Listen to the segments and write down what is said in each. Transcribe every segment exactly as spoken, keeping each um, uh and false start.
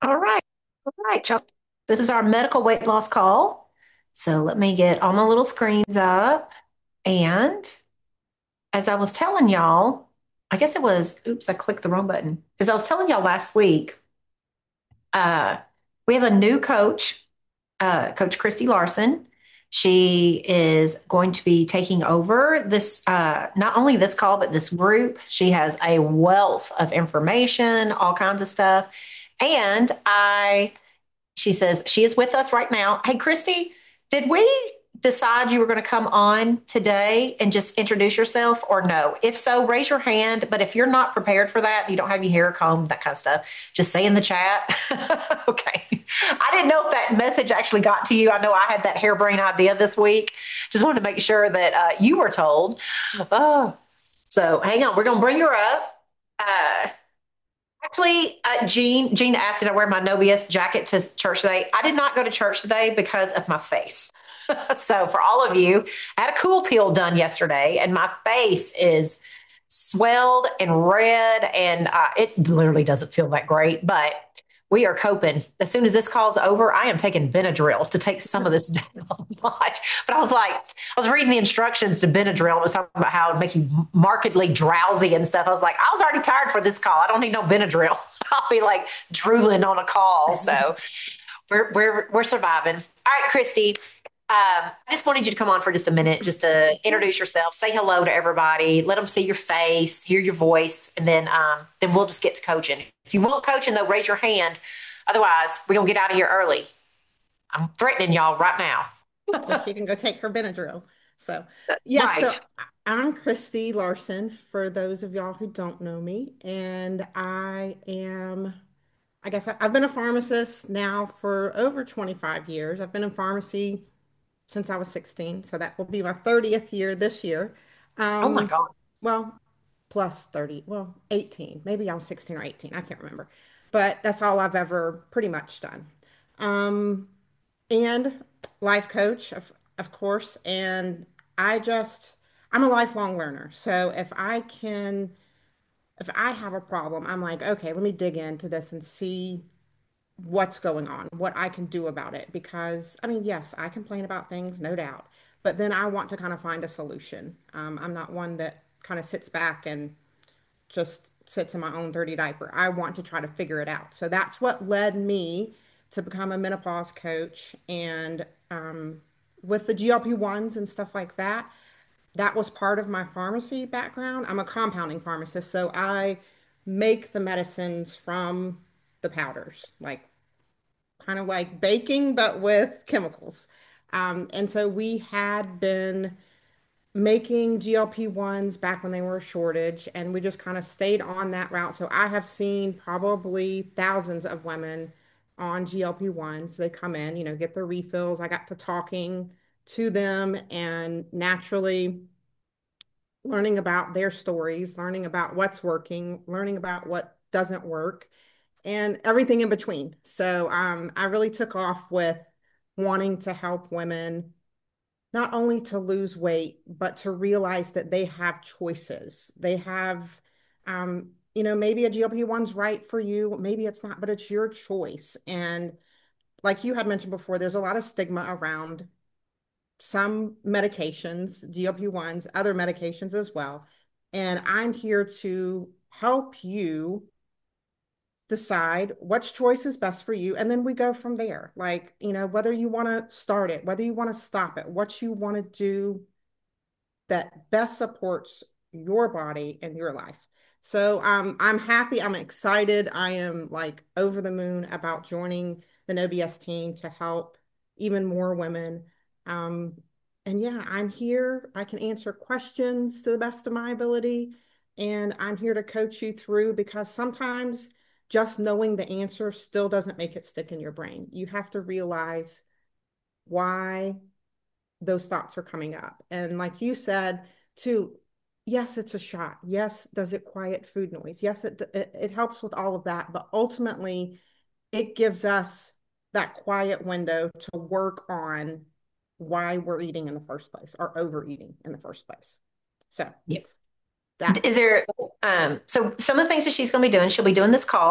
All right. All right, y'all. This is our medical weight loss call. So let me get all my little screens up. And as I was telling y'all, I guess it was, oops, I clicked the wrong button. As I was telling y'all last week, uh, we have a new coach, uh, Coach Christy Larson. She is going to be taking over this, uh, not only this call, but this group. She has a wealth of information, all kinds of stuff. And I She says she is with us right now. Hey, Christy, did we decide you were going to come on today and just introduce yourself or no? If so, raise your hand. But if you're not prepared for that, you don't have your hair combed, that kind of stuff, just say in the chat. Okay. I didn't know if that message actually got to you. I know I had that harebrained idea this week. Just wanted to make sure that uh, you were told. Oh, so hang on. We're going to bring her up. Uh, Actually, uh, Jean, Jean asked, did I wear my No B S jacket to church today? I did not go to church today because of my face. So for all of you, I had a cool peel done yesterday, and my face is swelled and red, and uh, it literally doesn't feel that great, but we are coping. As soon as this call's over, I am taking Benadryl to take some of this down a notch. But I was like, I was reading the instructions to Benadryl, and it was talking about how it would make you markedly drowsy and stuff. I was like, I was already tired for this call. I don't need no Benadryl. I'll be like drooling on a call. So we're we're we're surviving. All right, Christy. Um, I just wanted you to come on for just a minute, just to introduce yourself, say hello to everybody, let them see your face, hear your voice, and then um, then we'll just get to coaching. If you want coaching, though, raise your hand. Otherwise, we're gonna get out of here early. I'm threatening y'all right now. So she can go take her Benadryl. So, yes, so Right. I'm Christy Larson, for those of y'all who don't know me. And I am, I guess I, I've been a pharmacist now for over twenty-five years. I've been in pharmacy since I was sixteen. So that will be my thirtieth year this year. Oh my Um, God. well, plus thirty, well, eighteen. Maybe I was sixteen or eighteen. I can't remember. But that's all I've ever pretty much done. Um, and life coach, of, of course. And I just, I'm a lifelong learner. So if I can, if I have a problem, I'm like, okay, let me dig into this and see what's going on, what I can do about it. Because, I mean, yes, I complain about things, no doubt. But then I want to kind of find a solution. Um, I'm not one that kind of sits back and just sits in my own dirty diaper. I want to try to figure it out. So that's what led me to become a menopause coach. And um, with the G L P ones and stuff like that, that was part of my pharmacy background. I'm a compounding pharmacist, so I make the medicines from the powders, like kind of like baking, but with chemicals. Um, and so we had been making G L P ones back when they were a shortage, and we just kind of stayed on that route. So I have seen probably thousands of women on G L P ones. They come in, you know, get their refills. I got to talking to them and naturally learning about their stories, learning about what's working, learning about what doesn't work, and everything in between. So um, I really took off with wanting to help women not only to lose weight, but to realize that they have choices. They have, um, you know, maybe a G L P one's right for you, maybe it's not, but it's your choice. And like you had mentioned before, there's a lot of stigma around some medications, G L P ones, other medications as well. And I'm here to help you decide which choice is best for you. And then we go from there. Like, you know, whether you want to start it, whether you want to stop it, what you want to do that best supports your body and your life. So um, I'm happy. I'm excited. I am like over the moon about joining the No B S team to help even more women. Um, and yeah, I'm here. I can answer questions to the best of my ability. And I'm here to coach you through because sometimes just knowing the answer still doesn't make it stick in your brain. You have to realize why those thoughts are coming up. And like you said, too, yes, it's a shot. Yes, does it quiet food noise? Yes, it, it, it helps with all of that. But ultimately, it gives us that quiet window to work on why we're eating in the first place or overeating in the first place. So Yeah. Is that's there, um, so some of the things that she's going to be doing, she'll be doing this call.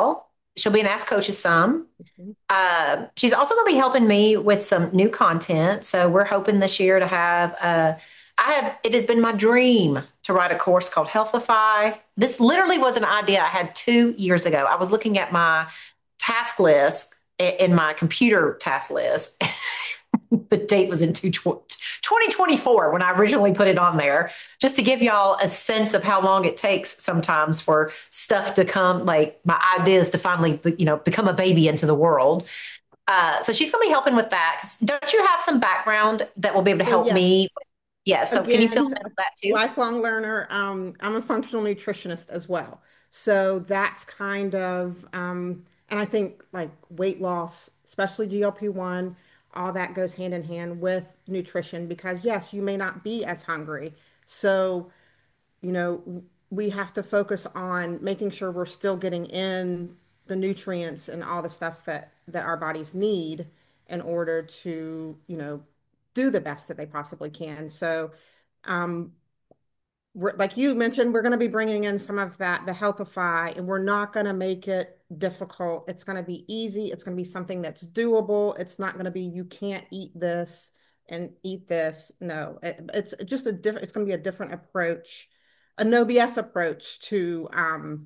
She'll be an Ask Coaches some. Mhm. Uh, she's also going to be helping me with some new content. So we're hoping this year to have. Uh, I have. It has been my dream to write a course called Healthify. This literally was an idea I had two years ago. I was looking at my task list in my computer task list. The date was in twenty twenty-four when I originally put it on there, just to give y'all a sense of how long it takes sometimes for stuff to come, like my ideas to finally, you know, become a baby into the world. Uh, so she's going to be helping with that. Don't you have some background that will be able to So help yes, me? Yeah. So can you fill again, in with that too? lifelong learner. Um, I'm a functional nutritionist as well. So that's kind of, um, and I think like weight loss, especially G L P one, all that goes hand in hand with nutrition because yes, you may not be as hungry. So you know, we have to focus on making sure we're still getting in the nutrients and all the stuff that that our bodies need in order to, you know, do the best that they possibly can. So, um, we're, like you mentioned, we're going to be bringing in some of that, the Healthify, and we're not going to make it difficult. It's going to be easy. It's going to be something that's doable. It's not going to be you can't eat this and eat this. No, it, it's just a different. It's going to be a different approach, a no B S approach to um,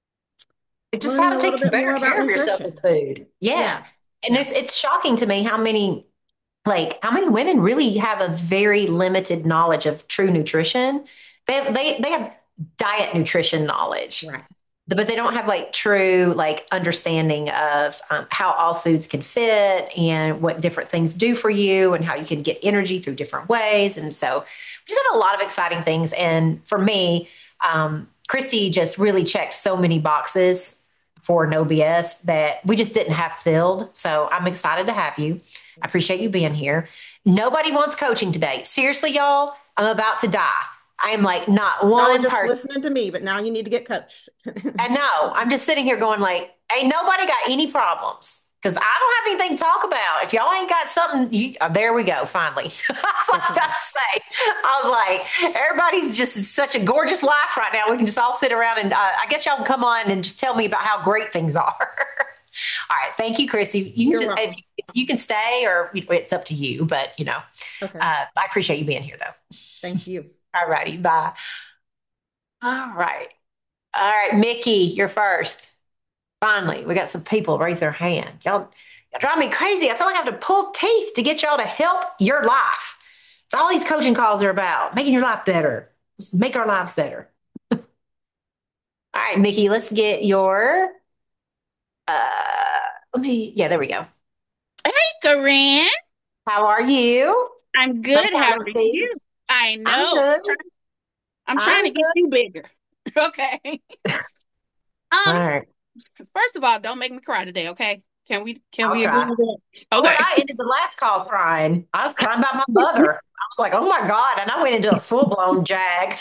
It's just learning how a to little take bit better more about care of yourself with nutrition. food. Yeah. Yeah, And yeah, it's, it's shocking to me how many like how many women really have a very limited knowledge of true nutrition. They have, they they have diet nutrition knowledge, right. but they don't have like true like understanding of um, how all foods can fit and what different things do for you and how you can get energy through different ways. And so we just have a lot of exciting things. And for me, um, Christy just really checked so many boxes for no B S that we just didn't have filled. So I'm excited to have you. I appreciate you being here. Nobody wants coaching today. Seriously, y'all, I'm about to die. I am like not Y'all were one just person. listening to me, but now you need to get coached. And no, I'm just sitting here going like, ain't nobody got any problems. Because I don't have anything to talk about. If y'all ain't got something, you, uh, there we go, finally. That's all I got Definitely. to say. I was like, everybody's just such a gorgeous life right now. We can just all sit around and uh, I guess y'all can come on and just tell me about how great things are. All right. Thank you, Chrissy. You can You're just, if welcome. you, you can stay or it's up to you, but you know, Okay. uh, I appreciate you being here though. Thank you. All righty. Bye. All right. All right. Mickey, you're first. Finally, we got some people raise their hand. Y'all, y'all drive me crazy. I feel like I have to pull teeth to get y'all to help your life. It's all these coaching calls are about, making your life better. Just make our lives better. All right, Mickey, let's get your uh let me yeah, there we go. Hey, Corinne. How are you? I'm Long good. time How no are see. you? I I'm know. good. I'm trying to I'm get good. you bigger. Okay. All Um, right. first of all, don't make me cry today, okay? Can we can I'll we agree try. with that? Lord, Okay. I ended the last call crying. I was crying about my mother. I was like, oh my God. And I went into a full-blown jag.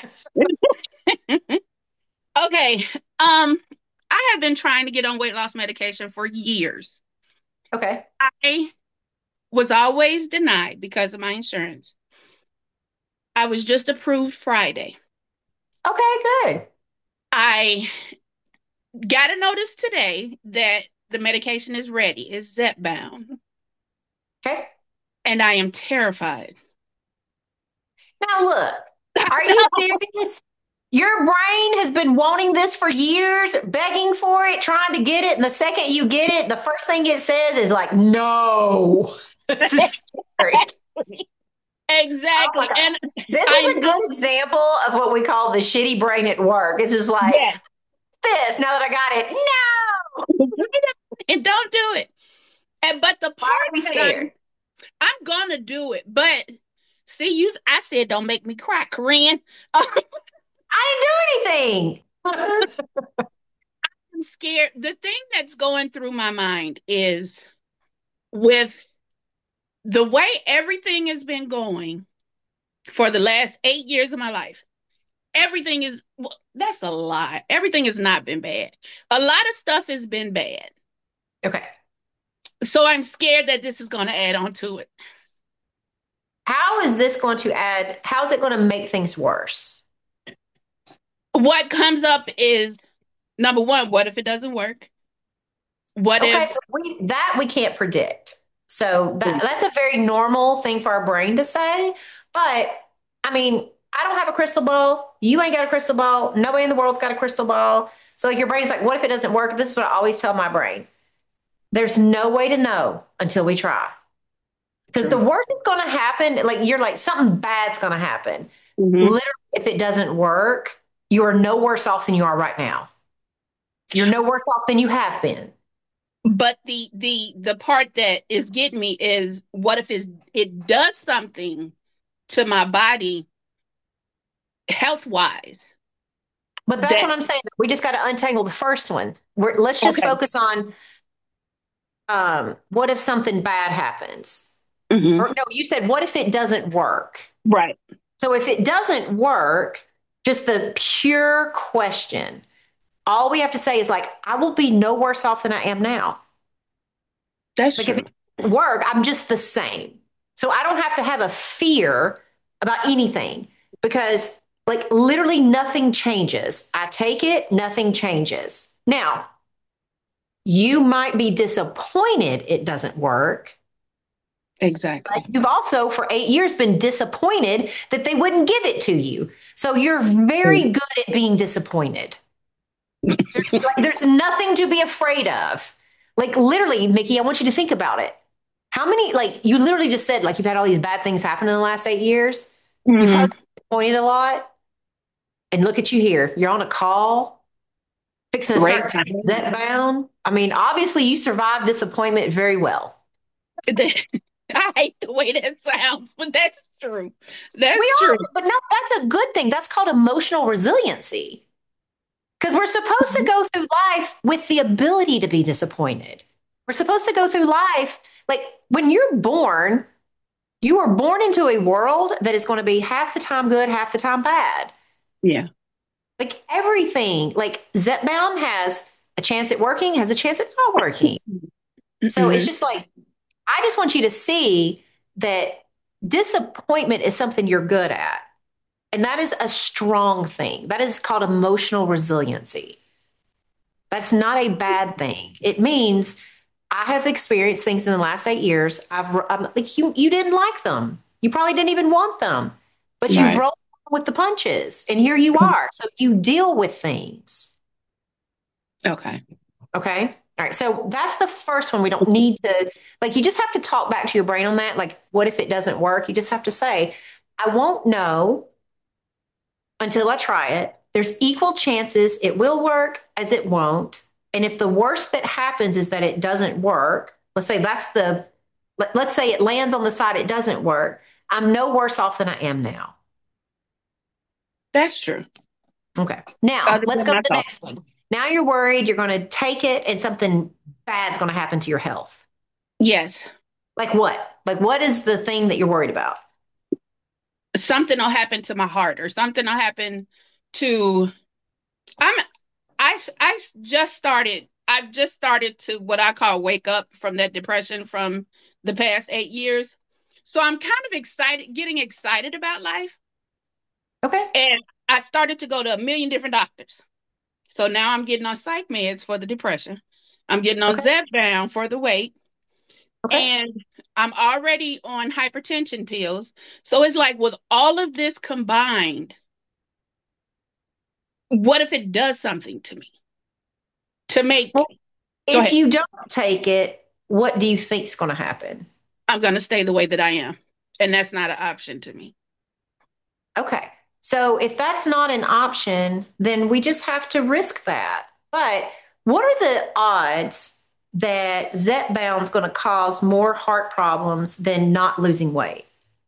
Okay. Um, I have been trying to get on weight loss medication for years. Okay. I was always denied because of my insurance. I was just approved Friday. Okay, good. I got a notice today that the medication is ready. It's Zepbound, Okay. and I am terrified. Now look, are you serious? Your brain has been wanting this for years, begging for it, trying to get it. And the second you get it, the first thing it says is like, no, this is scary. Oh my Exactly. God. And This I is a good example of what we call the shitty brain at work. It's just like, yes, this, now that I got it, no. and don't do it. And but the Why part are we that I'm scared? I'm gonna do it. But see, you I said don't make me cry, Corinne. I didn't do anything. I'm scared. The thing that's going through my mind is with the way everything has been going for the last eight years of my life. Everything is well, that's a lie. Everything has not been bad. A lot of stuff has been bad. Okay. So I'm scared that this is going to add on to it. How is this going to add, how is it going to make things worse? What comes up is number one, what if it doesn't work? What Okay, if, we that we can't predict. So that that's a very normal thing for our brain to say. But I mean, I don't have a crystal ball. You ain't got a crystal ball. Nobody in the world's got a crystal ball. So like your brain's like, what if it doesn't work? This is what I always tell my brain. There's no way to know until we try. Because the true. worst is going to happen, like you're like something bad's going to happen. Hmm. Literally, if it doesn't work, you are no worse off than you are right now. You're no worse off than you have been. But the the the part that is getting me is what if it's, it does something to my body health wise But that's that what I'm saying. We just got to untangle the first one. We're, let's just okay. focus on um, what if something bad happens? Hmm. Or no, you said, what if it doesn't work? Right. So if it doesn't work, just the pure question, all we have to say is like, I will be no worse off than I am now. That's Like if true. it doesn't work, I'm just the same. So I don't have to have a fear about anything because like literally nothing changes. I take it, nothing changes. Now, you might be disappointed it doesn't work. Exactly. You've also, for eight years, been disappointed that they wouldn't give it to you. So you're very good at being disappointed. There's, like, there's nothing to be afraid of. Like, literally, Mickey, I want you to think about it. How many, like, you literally just said, like, you've had all these bad things happen in the last eight years. You've Hmm. probably been disappointed a lot. And look at you here. You're on a call, fixing to Right. start taking Zepbound. I mean, obviously, you survived disappointment very well. I hate the way that sounds, but that's true. We That's true. are, but no, that's a good thing. That's called emotional resiliency. Because we're supposed to go through life with the ability to be disappointed. We're supposed to go through life like when you're born, you are born into a world that is going to be half the time good, half the time bad. Yeah. Like everything, like Zepbound has a chance at working, has a chance at not working. So it's Hmm. just like, I just want you to see that disappointment is something you're good at. And that is a strong thing. That is called emotional resiliency. That's not a bad thing. It means I have experienced things in the last eight years. I've I'm, like you. You didn't like them. You probably didn't even want them, but you've Right. rolled with the punches, and here you are. So you deal with things. Okay. Okay. All right. So that's the first one. We don't need to like. You just have to talk back to your brain on that. Like, what if it doesn't work? You just have to say, I won't know until I try it. There's equal chances it will work as it won't. And if the worst that happens is that it doesn't work, let's say that's the, let, let's say it lands on the side it doesn't work, I'm no worse off than I am now. That's true. Okay. Now Other let's than go to my the thought. next one. Now you're worried you're going to take it and something bad's going to happen to your health. Yes. Like what? Like what is the thing that you're worried about? Something will happen to my heart or something will happen to I'm I I just started I've just started to what I call wake up from that depression from the past eight years. So I'm kind of excited, getting excited about life. Okay. And I started to go to a million different doctors. So now I'm getting on psych meds for the depression. I'm getting on Okay. Zepbound for the weight. Okay. And I'm already on hypertension pills. So it's like with all of this combined, what if it does something to me? To make, Well, go if ahead. you don't take it, what do you think is going to happen? I'm going to stay the way that I am. And that's not an option to me. Okay. So if that's not an option, then we just have to risk that. But what are the odds that Zepbound's going to cause more heart problems than not losing weight?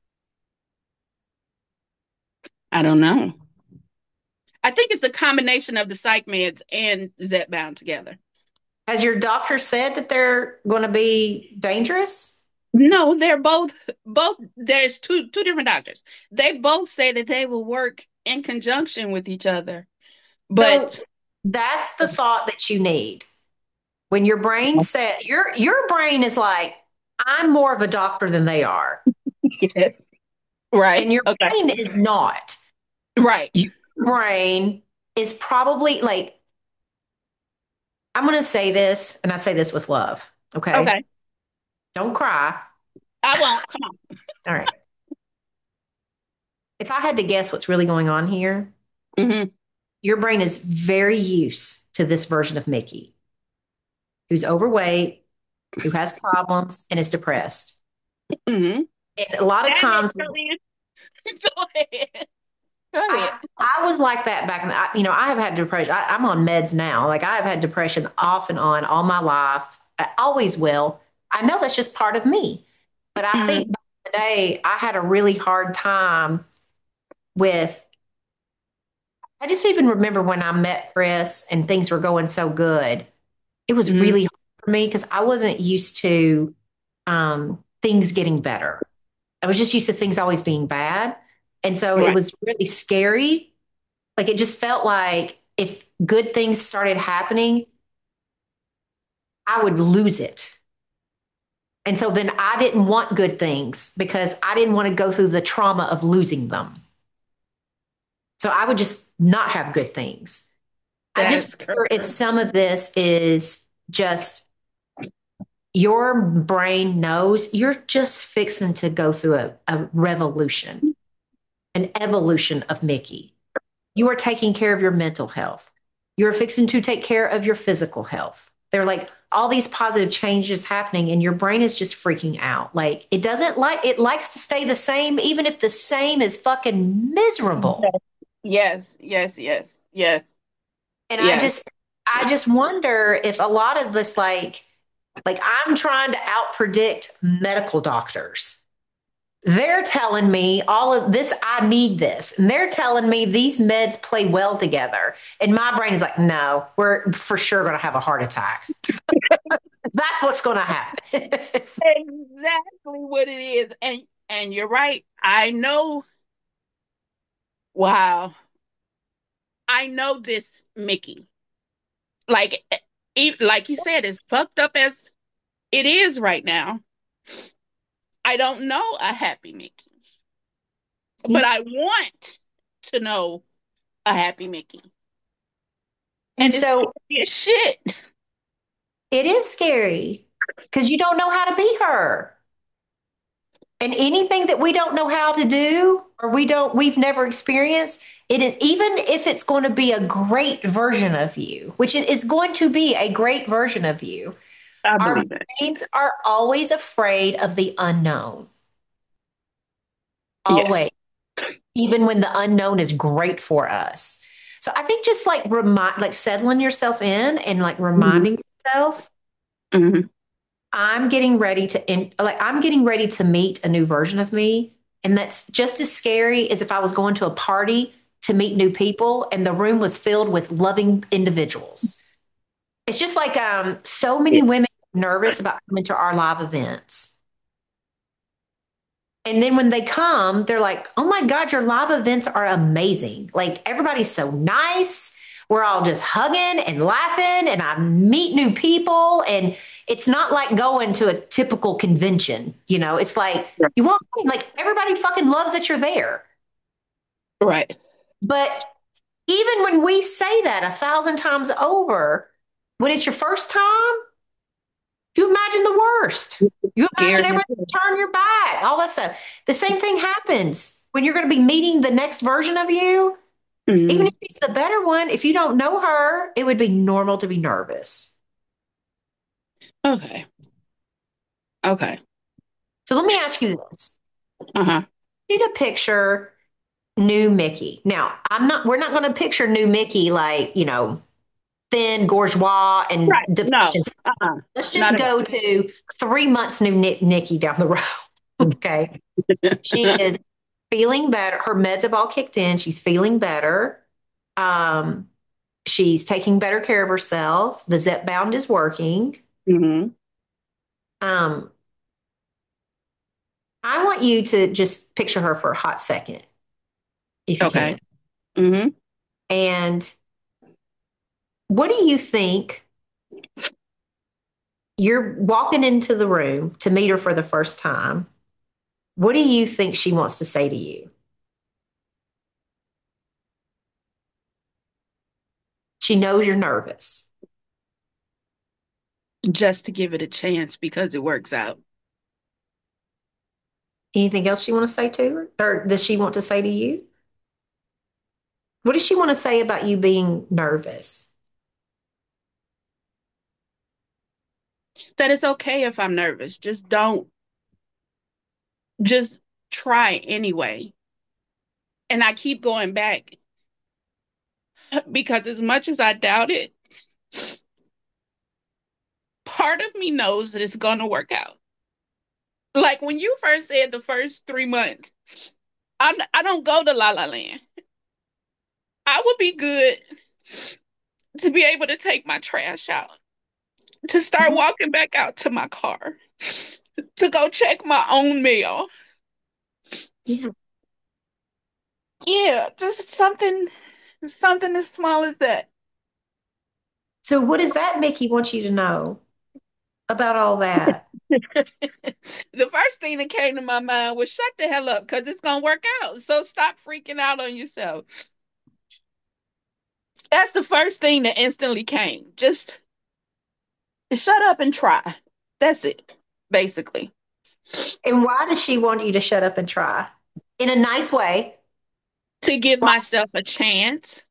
I don't know. I think it's a combination of the psych meds and Zepbound together. Has your doctor said that they're going to be dangerous? No, they're both both there's two two different doctors. They both say that they will work in conjunction with each other. So But that's the thought that you need. When your brain said your your brain is like, I'm more of a doctor than they are. yes. Right. And your Okay. brain is not. Right. Your brain is probably like I'm going to say this, and I say this with love. Okay. Okay. Don't cry. I won't. Come on. All right. If I had to guess what's really going on here, Hmm. your brain is very used to this version of Mickey, who's overweight, who has problems, and is depressed. Hmm. And a lot of Damn it, times, Julian. Go ahead. Go ahead. I, I was like that back in the, I, you know, I have had depression. I, I'm on meds now. Like I have had depression off and on all my life. I always will. I know that's just part of me. But I think Hmm. back in the day, I had a really hard time with, I just even remember when I met Chris and things were going so good. It was Hmm. really hard for me because I wasn't used to um, things getting better. I was just used to things always being bad. And so it Right. was really scary. Like it just felt like if good things started happening, I would lose it. And so then I didn't want good things because I didn't want to go through the trauma of losing them. So I would just not have good things. I just That's correct. wonder if some of this is just your brain knows you're just fixing to go through a, a revolution, an evolution of Mickey. You are taking care of your mental health. You're fixing to take care of your physical health. They're like all these positive changes happening, and your brain is just freaking out. Like it doesn't like it likes to stay the same, even if the same is fucking miserable. Yes, yes, yes, yes, And I yes. just I just wonder if a lot of this like like I'm trying to out predict medical doctors. They're telling me all of this, I need this. And they're telling me these meds play well together. And my brain is like, no, we're for sure going to have a heart attack. That's what's going to happen. Exactly what it is. And and you're right. I know, wow. I know this Mickey. Like e- like you said, as fucked up as it is right now. I don't know a happy Mickey, but I want to know a happy Mickey. And And it's so scary as shit. it is scary because you don't know how to be her. And anything that we don't know how to do or we don't, we've never experienced, it is, even if it's going to be a great version of you, which it is going to be a great version of you, I our believe it. brains are always afraid of the unknown. Always, Yes. even when the unknown is great for us. So I think just like remind, like settling yourself in and like Hmm. reminding yourself, Hmm. I'm getting ready to, in, like, I'm getting ready to meet a new version of me. And that's just as scary as if I was going to a party to meet new people and the room was filled with loving individuals. It's just like um, so Yeah. many women are nervous about coming to our live events. And then when they come, they're like, oh my God, your live events are amazing. Like everybody's so nice. We're all just hugging and laughing, and I meet new people. And it's not like going to a typical convention. You know, it's like you walk in, like everybody fucking loves that you're there. Right. But even when we say that a thousand times over, when it's your first time, you imagine the worst. You imagine Scared. everybody turn your back, all that stuff. The same thing happens when you're going to be meeting the next version of you. Even Hmm. if she's the better one, if you don't know her, it would be normal to be nervous. Okay. Okay. So let me ask you this. Uh-huh. You need to picture new Mickey. Now, I'm not, we're not going to picture new Mickey like, you know, thin, bourgeois, and Right. No. depression. Uh-uh. Let's Not just at all. go to three months new Nick, Nikki down the road. Okay. She is feeling better. Her meds have all kicked in. She's feeling better. Um, she's taking better care of herself. The Zepbound is working. Hmm. Um, I want you to just picture her for a hot second, if you Okay. can. Hmm. And what do you think? You're walking into the room to meet her for the first time. What do you think she wants to say to you? She knows you're nervous. just to give it a chance because it works out. Anything else you want to say to her? Or does she want to say to you? What does she want to say about you being nervous? That it's okay if I'm nervous. Just don't, just try anyway. And I keep going back because as much as I doubt it, part of me knows that it's going to work out. Like when you first said the first three months, I, I don't go to La La Land. I would be good to be able to take my trash out, to start Mhm. walking back out to my car, to go check my own mail. Yeah. Yeah, just something, something as small as that. So what does that make you want you to know about all that? The first thing that came to my mind was shut the hell up because it's gonna work out. So stop freaking out on yourself. That's the first thing that instantly came. Just shut up and try. That's it, basically. And why does she want you to shut up and try? In a nice way. To give Why? myself a chance.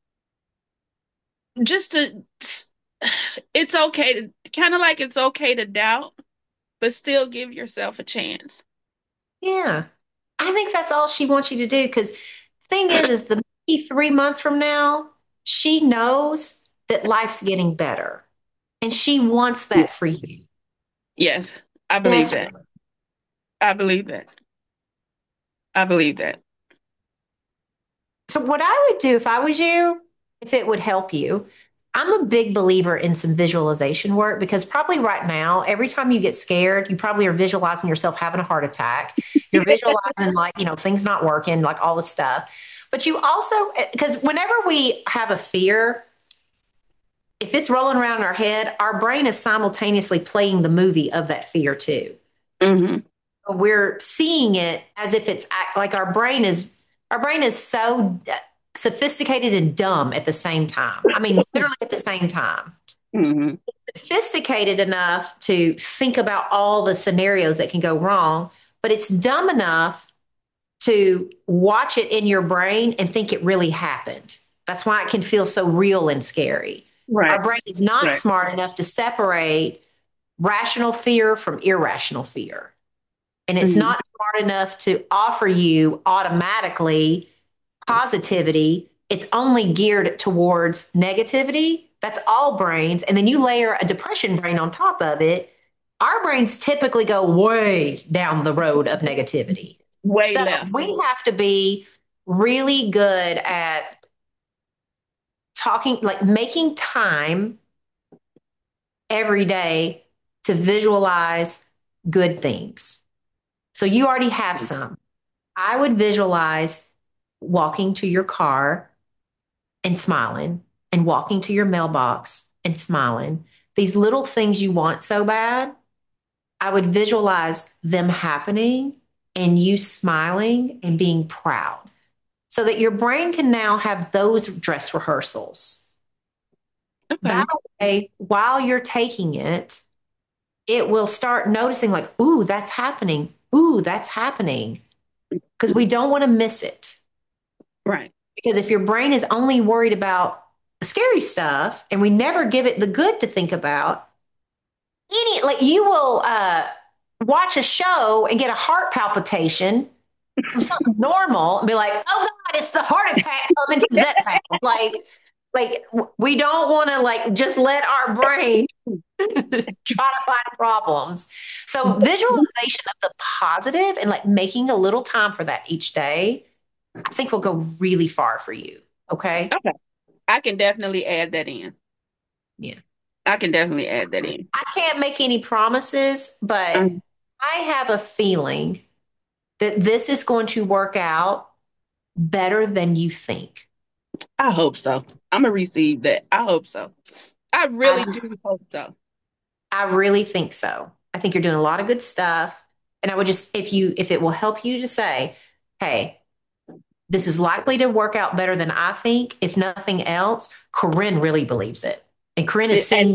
Just to, it's okay to, kind of like it's okay to doubt, but still give yourself a chance. Yeah. I think that's all she wants you to do. Because thing is, is the maybe three months from now, she knows that life's getting better. And she wants that for you. Yes, I believe that. Desperately. I believe that. I believe that. So, what I would do if I was you, if it would help you, I'm a big believer in some visualization work because probably right now, every time you get scared, you probably are visualizing yourself having a heart attack. You're visualizing, like, you know, things not working, like all this stuff. But you also, because whenever we have a fear, if it's rolling around in our head, our brain is simultaneously playing the movie of that fear too. Hmm. We're seeing it as if it's act- like our brain is our brain is so sophisticated and dumb at the same time. I mean, literally at the same time. Hmm. Sophisticated enough to think about all the scenarios that can go wrong, but it's dumb enough to watch it in your brain and think it really happened. That's why it can feel so real and scary. Our Right. brain is not Right. smart enough to separate rational fear from irrational fear. And it's Hmm. not smart enough to offer you automatically positivity. It's only geared towards negativity. That's all brains. And then you layer a depression brain on top of it. Our brains typically go way down the road of negativity. Way So left. we have to be really good at talking, like making time every day to visualize good things. So you already have some. I would visualize walking to your car and smiling and walking to your mailbox and smiling. These little things you want so bad, I would visualize them happening and you smiling and being proud so that your brain can now have those dress rehearsals. That Okay. way, while you're taking it, it will start noticing, like, ooh, that's happening. Ooh, that's happening. Because we don't want to miss it. Right. Because if your brain is only worried about the scary stuff and we never give it the good to think about, any like you will uh, watch a show and get a heart palpitation from something normal and be like, oh God, it's the heart attack coming from Zepbound. Like, like we don't want to like just let our brain try to find problems. So visualization of the positive and like making a little time for that each day, I think will go really far for you. Okay. Okay. I can definitely add that in. Yeah. I can definitely add that in. I can't make any promises, but Um, I have a feeling that this is going to work out better than you think. I hope so. I'm gonna receive that. I hope so. I I really just, do hope so. I really think so. I think you're doing a lot of good stuff. And I would just, if you, if it will help you to say, hey, this is likely to work out better than I think. If nothing else, Corinne really believes it. And Corinne has It- and seen.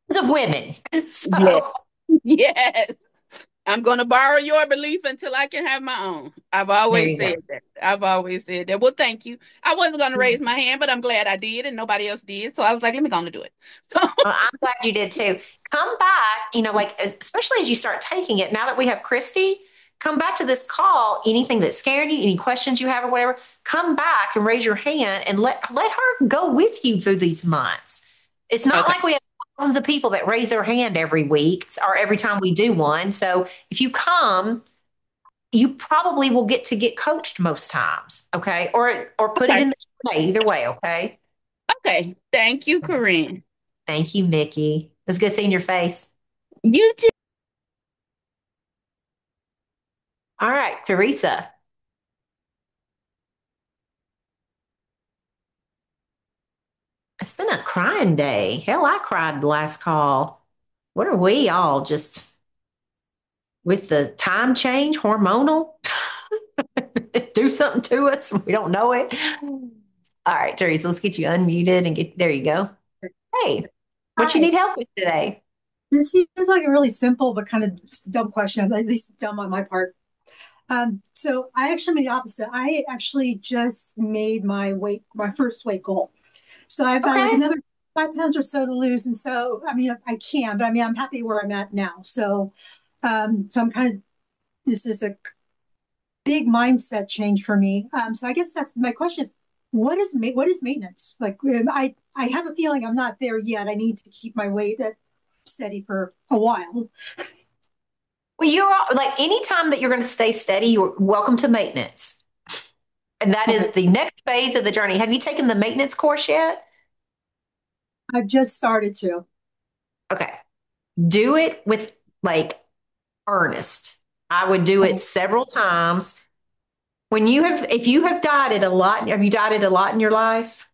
of women. Yeah. So Yes. I'm going to borrow your belief until I can have my own. I've there always you go. said that. I've always said that. Well, thank you. I wasn't going to raise my hand, but I'm glad I did and nobody else did. So I was like, let me go on and do it. So, Well, I'm glad you did too. Come back, you know, like especially as you start taking it. Now that we have Christy, come back to this call. Anything that scared you, any questions you have or whatever, come back and raise your hand and let let her go with you through these months. It's not okay. like we have thousands of people that raise their hand every week or every time we do one. So if you come, you probably will get to get coached most times. Okay. Or or put it Okay. in the Q and A either way. Okay. Okay. Thank you, Corinne. Thank you, Mickey. It was good seeing your face. You too. All right, Teresa. It's been a crying day. Hell, I cried the last call. What are we all just with the time change, hormonal? Do something to us. We don't know it. All right, Teresa, let's get you unmuted and get there you go. Hey, what you Hi. need help with today? This seems like a really simple but kind of dumb question, at least dumb on my part. Um, so I actually made the opposite. I actually just made my weight, my first weight goal. So I've got like Okay. another five pounds or so to lose. And so, I mean, I can, but I mean, I'm happy where I'm at now. So, um, so I'm kind of, this is a big mindset change for me. Um, so I guess that's my question is, what is ma- what is maintenance? Like, um, I I have a feeling I'm not there yet. I need to keep my weight at steady for a while. Well, you're all, like anytime that you're going to stay steady, you're welcome to maintenance. And that is Okay. the next phase of the journey. Have you taken the maintenance course yet? I've just started to. Okay. Do it with like earnest. I would do it Okay. several times. When you have, if you have dieted a lot, have you dieted a lot in your life?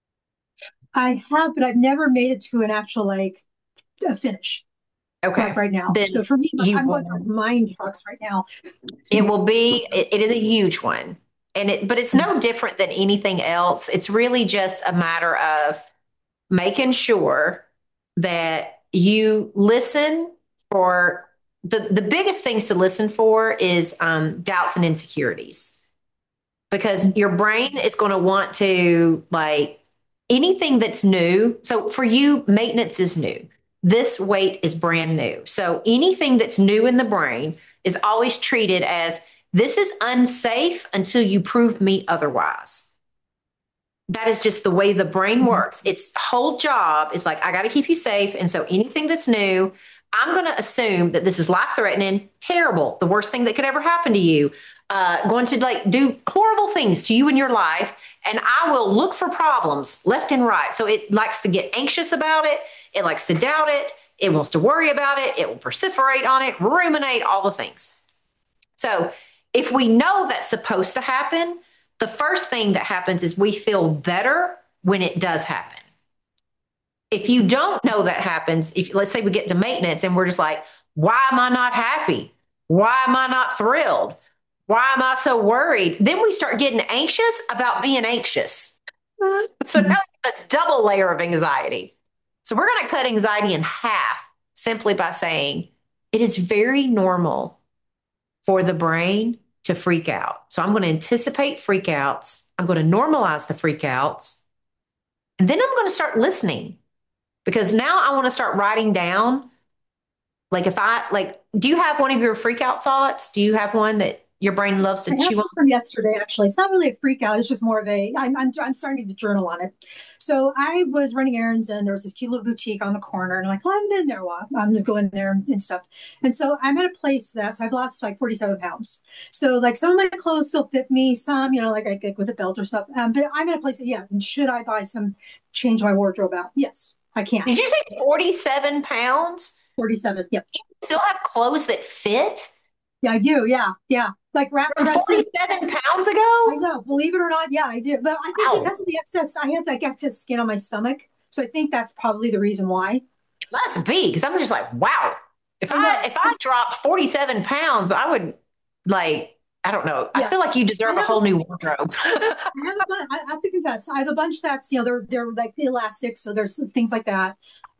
I have, but I've never made it to an actual like a finish like Okay. right now. Then So for me, you I'm going through will, mind fucks right now. it will be, it, it is a huge one. And it, but it's no different than anything else. It's really just a matter of making sure that you listen for the, the biggest things to listen for is um, doubts and insecurities because your brain is going to want to like anything that's new. So for you, maintenance is new. This weight is brand new. So anything that's new in the brain is always treated as this is unsafe until you prove me otherwise. That is just the way the brain works. Its whole job is like, I got to keep you safe. And so anything that's new, I'm going to assume that this is life threatening, terrible, the worst thing that could ever happen to you, uh, going to like do horrible things to you in your life. And I will look for problems left and right. So it likes to get anxious about it. It likes to doubt it. It wants to worry about it. It will perseverate on it, ruminate, all the things. So if we know that's supposed to happen, the first thing that happens is we feel better when it does happen. If you don't know that happens, if let's say we get to maintenance and we're just like, why am I not happy? Why am I not thrilled? Why am I so worried? Then we start getting anxious about being anxious. So now we have a double layer of anxiety. So we're going to cut anxiety in half simply by saying it is very normal for the brain to freak out. So I'm going to anticipate freakouts. I'm going to normalize the freakouts. And then I'm going to start listening because now I want to start writing down. Like, if I, like, do you have one of your freakout thoughts? Do you have one that your brain loves to I have chew on? one from yesterday, actually. It's not really a freak out. It's just more of a, I'm, I'm, I'm starting to journal on it. So I was running errands and there was this cute little boutique on the corner. And I'm like, well, I haven't been there a while. I'm going to go in there and, and stuff. And so I'm at a place that's, I've lost like forty-seven pounds. So like some of my clothes still fit me, some, you know, like I get with a belt or stuff. Um, but I'm at a place that, yeah, should I buy some, change my wardrobe out? Yes, I can. Did you say forty-seven pounds? forty-seven. Yep. Still have clothes that fit Yeah, I do. Yeah. Yeah. Like wrap from dresses. forty-seven pounds I ago? know, believe it or not, yeah, I do. But I think Wow. because of the excess, I have like excess skin on my stomach. So I think that's probably the reason why. Must be because I'm just like, wow. If I I know. if I dropped forty-seven pounds, I would like, I don't know. I Yeah. feel like you I deserve a have a whole new wardrobe. I have a bunch, I have to confess, I have a bunch that's, you know, they're they're like elastic, so there's things like that.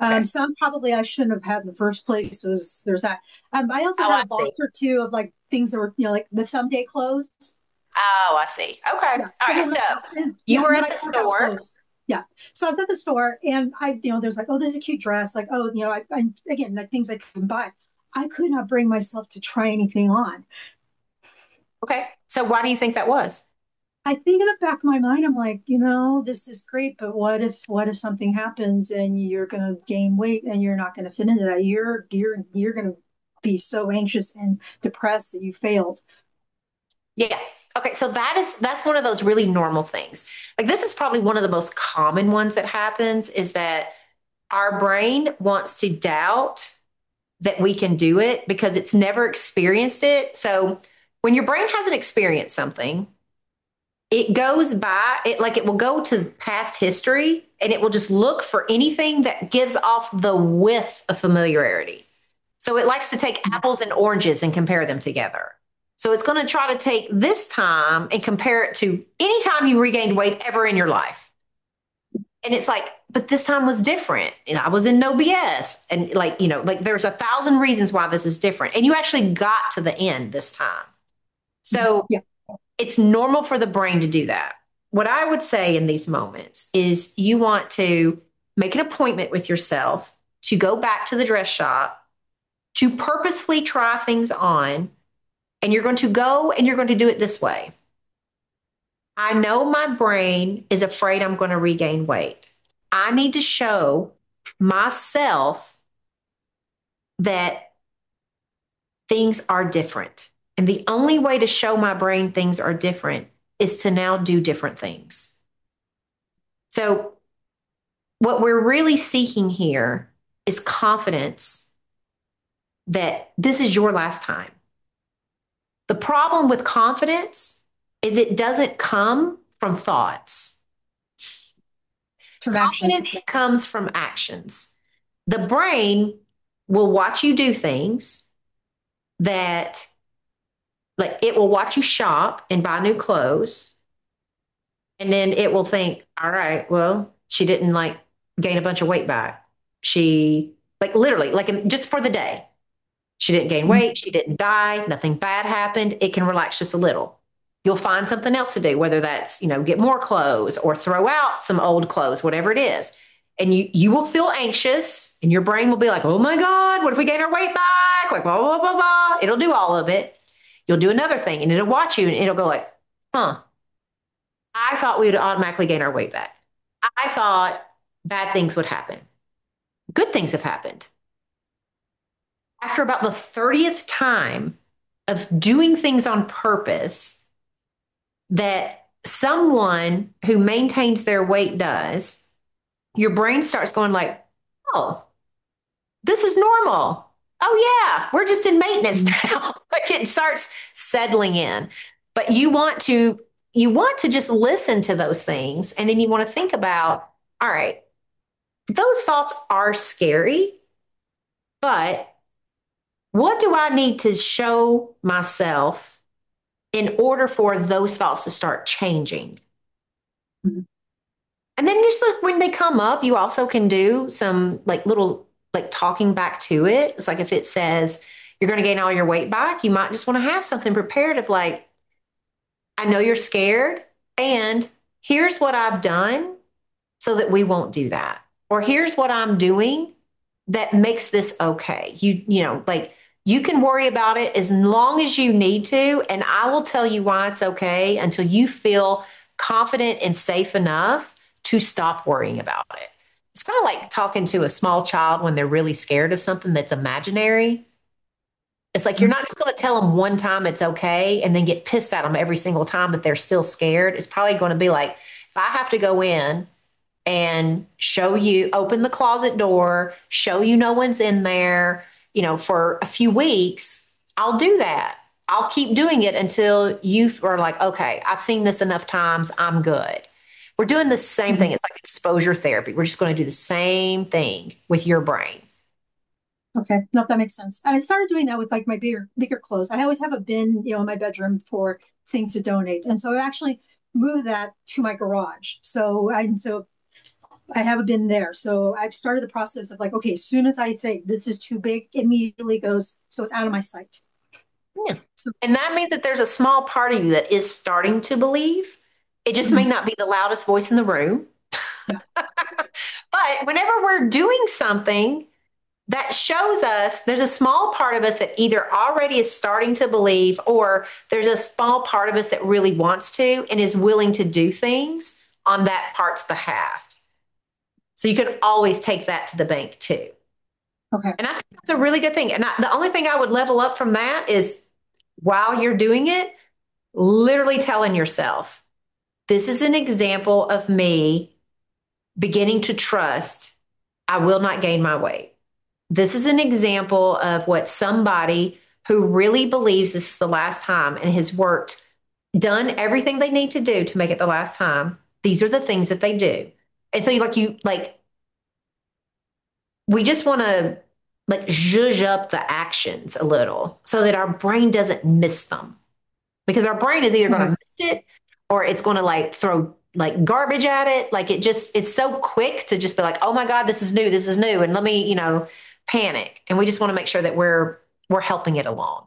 Um, Okay. some probably I shouldn't have had in the first place. So there's, there's that. Um, I also Oh, had I a see. box or two of like things that were, you know, like the someday clothes. Oh, I see. Okay. Yeah. All And right. then, So and, you yeah. were And then at I the found out store. clothes. Yeah. So I was at the store and I, you know, there's like, oh, this is a cute dress. Like, oh, you know, I, I again, like things I couldn't buy. I could not bring myself to try anything on. Okay. So why do you think that was? I think in the back of my mind, I'm like, you know, this is great, but what if, what if something happens and you're going to gain weight and you're not going to fit into that? You're, you're, you're going to be so anxious and depressed that you failed. Yeah. Okay. So that is that's one of those really normal things. Like this is probably one of the most common ones that happens is that our brain wants to doubt that we can do it because it's never experienced it. So when your brain hasn't experienced something, it goes by it like it will go to past history and it will just look for anything that gives off the whiff of familiarity. So it likes to take apples and oranges and compare them together. So it's going to try to take this time and compare it to any time you regained weight ever in your life. And it's like, but this time was different. And I was in no B S. And like, you know, like there's a thousand reasons why this is different. And you actually got to the end this time. So Yeah. it's normal for the brain to do that. What I would say in these moments is you want to make an appointment with yourself to go back to the dress shop, to purposefully try things on, and you're going to go and you're going to do it this way. I know my brain is afraid I'm going to regain weight. I need to show myself that things are different. And the only way to show my brain things are different is to now do different things. So, what we're really seeking here is confidence that this is your last time. The problem with confidence is it doesn't come from thoughts. From action. Confidence comes from actions. The brain will watch you do things that, like, it will watch you shop and buy new clothes. And then it will think, all right, well, she didn't like gain a bunch of weight back. She, like, literally, like, just for the day, she didn't gain weight. She didn't die. Nothing bad happened. It can relax just a little. You'll find something else to do, whether that's, you know, get more clothes or throw out some old clothes, whatever it is. And you you will feel anxious and your brain will be like, oh my God, what if we gain our weight back? Like, blah, blah, blah, blah. It'll do all of it. You'll do another thing and it'll watch you and it'll go like, huh, I thought we would automatically gain our weight back. I thought bad things would happen. Good things have happened. After about the thirtieth time of doing things on purpose that someone who maintains their weight does, your brain starts going like, oh, this is normal. Oh yeah, we're just in maintenance now. Like it starts settling in. But you want to you want to just listen to those things and then you want to think about, all right, those thoughts are scary, but what do I need to show myself in order for those thoughts to start changing? Mhm. And then just like when they come up, you also can do some like little like talking back to it. It's like if it says you're going to gain all your weight back, you might just want to have something prepared of like, I know you're scared, and here's what I've done so that we won't do that. Or here's what I'm doing that makes this okay. You, you know, like you can worry about it as long as you need to. And I will tell you why it's okay until you feel confident and safe enough to stop worrying about it. It's kind of like talking to a small child when they're really scared of something that's imaginary. It's like you're not just going to tell them one time it's okay and then get pissed at them every single time that they're still scared. It's probably going to be like, if I have to go in and show you, open the closet door, show you no one's in there, you know, for a few weeks, I'll do that. I'll keep doing it until you are like, okay, I've seen this enough times. I'm good. We're doing the same thing. Mhm. It's like exposure therapy. We're just going to do the same thing with your brain. Okay, no, that makes sense. And I started doing that with like my bigger bigger clothes. I always have a bin, you know, in my bedroom for things to donate, and so I actually moved that to my garage. So I and so I haven't been there. So I've started the process of like, okay, as soon as I say this is too big, it immediately goes, so it's out of my sight. Yeah. So, And that means that there's a small part of you that is starting to believe. It just may mhm, not be the loudest voice in the room. yeah, But whenever we're doing something that shows us, there's a small part of us that either already is starting to believe, or there's a small part of us that really wants to and is willing to do things on that part's behalf. So you can always take that to the bank too. okay, And I think that's a really good thing. And I, the only thing I would level up from that is while you're doing it, literally telling yourself, this is an example of me beginning to trust I will not gain my weight. This is an example of what somebody who really believes this is the last time and has worked, done everything they need to do to make it the last time. These are the things that they do. And so you like you like we just want to like zhuzh up the actions a little so that our brain doesn't miss them. Because our brain is either going to okay. miss it or it's going to like throw like garbage at it. Like it just, it's so quick to just be like, oh my God, this is new, this is new. And let me, you know, panic. And we just want to make sure that we're, we're helping it along.